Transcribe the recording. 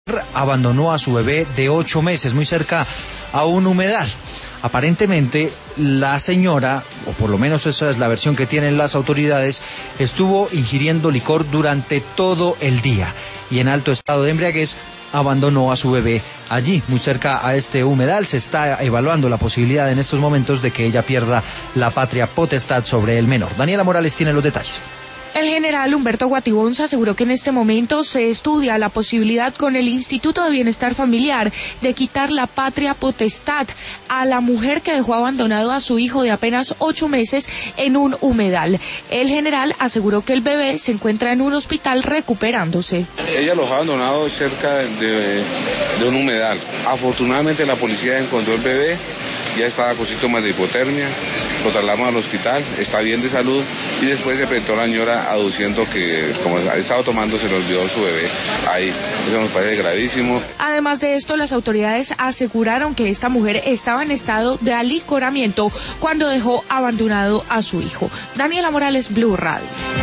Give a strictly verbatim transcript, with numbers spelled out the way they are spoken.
Abandonó a su bebé de ocho meses muy cerca a un humedal. Aparentemente la señora, o por lo menos esa es la versión que tienen las autoridades, estuvo ingiriendo licor durante todo el día y en alto estado de embriaguez abandonó a su bebé allí, muy cerca a este humedal. Se está evaluando la posibilidad en estos momentos de que ella pierda la patria potestad sobre el menor. Daniela Morales tiene los detalles. El general Humberto Guatibonza aseguró que en este momento se estudia la posibilidad con el Instituto de Bienestar Familiar de quitar la patria potestad a la mujer que dejó abandonado a su hijo de apenas ocho meses en un humedal. El general aseguró que el bebé se encuentra en un hospital recuperándose. Ella los ha abandonado cerca de, de un humedal. Afortunadamente la policía encontró el bebé, ya estaba con síntomas de hipotermia, lo trasladamos al hospital, está bien de salud y después se presentó la señora aduciendo que como ha estado tomando se nos dio su bebé ahí. Eso nos parece gravísimo. Además de esto, las autoridades aseguraron que esta mujer estaba en estado de alicoramiento cuando dejó abandonado a su hijo. Daniela Morales, Blue Radio.